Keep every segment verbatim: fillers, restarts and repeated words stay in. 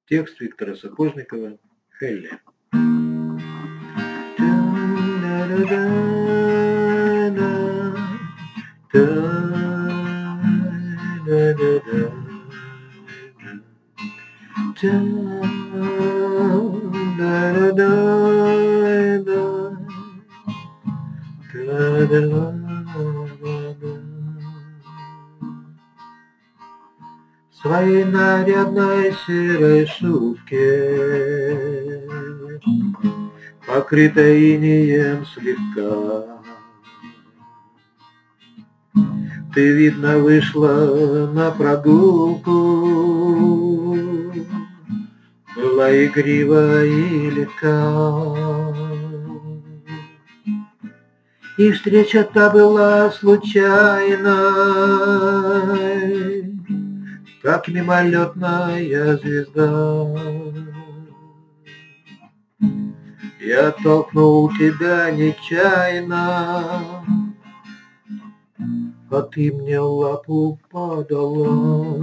Текст Виктора Сапожникова. Хелли. В своей нарядной серой шубке, покрытой инеем слегка, ты, видно, вышла на прогулку, была игрива и легка. И встреча та была случайной, как мимолетная звезда. Я толкнул тебя нечаянно, а ты мне лапу подала.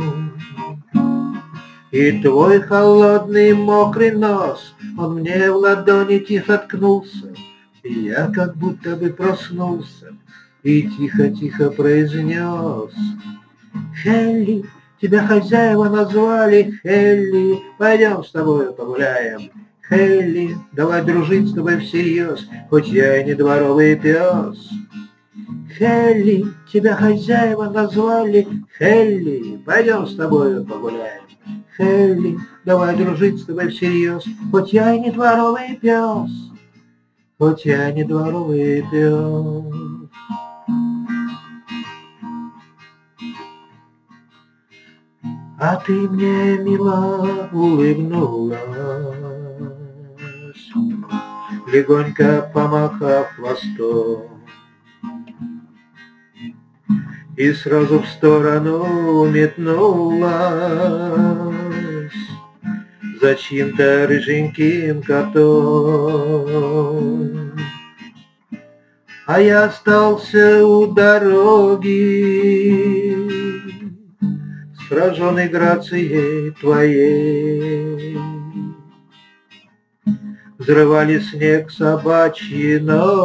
И твой холодный мокрый нос, он мне в ладони тихо ткнулся, и я как будто бы проснулся и тихо-тихо произнес: Хелли, тебя хозяева назвали Хелли, пойдем с тобой погуляем. Хелли, давай дружить с тобой всерьез, хоть я и не дворовый пес. Хелли, тебя хозяева назвали Хелли, пойдем с тобой погуляем. Хелли, давай дружить с тобой всерьез, хоть я и не дворовый пес, хоть я не дворовый пес. А ты мне, мило, улыбнулась, легонько помахав хвостом, и сразу в сторону метнулась за чьим-то рыженьким котом. А я остался у дороги, сраженный грацией твоей. Взрывали снег собачьи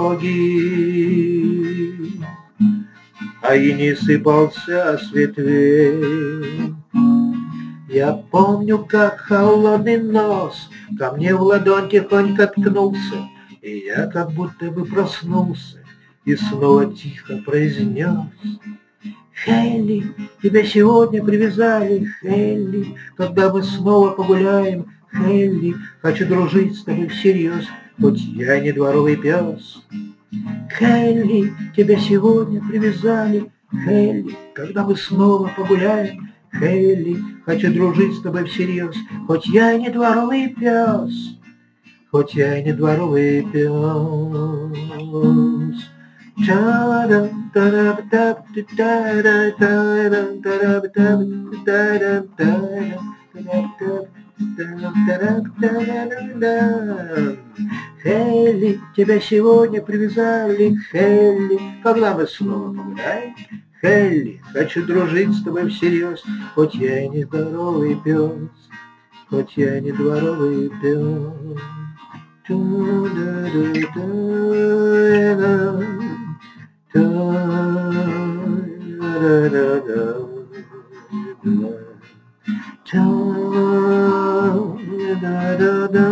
ноги, а и не сыпался с ветвей. Я помню, как холодный нос ко мне в ладонь тихонько ткнулся, и я как будто бы проснулся и снова тихо произнес: Хелли, тебя сегодня привязали, Хелли, когда мы снова погуляем. Хелли, хочу дружить с тобой всерьез, хоть я не дворовый пес. Хелли, тебя сегодня привязали, Хелли, когда мы снова погуляем. Хелли, хочу дружить с тобой всерьез, хоть я и не дворовый пес, хоть я и не дворовый пес. Хелли, тебя сегодня привязали, Хелли, когда мы снова погуляем. Хелли, хочу дружить с тобой всерьез, хоть я и не дворовый пес, хоть я и не дворовый пес. Da da da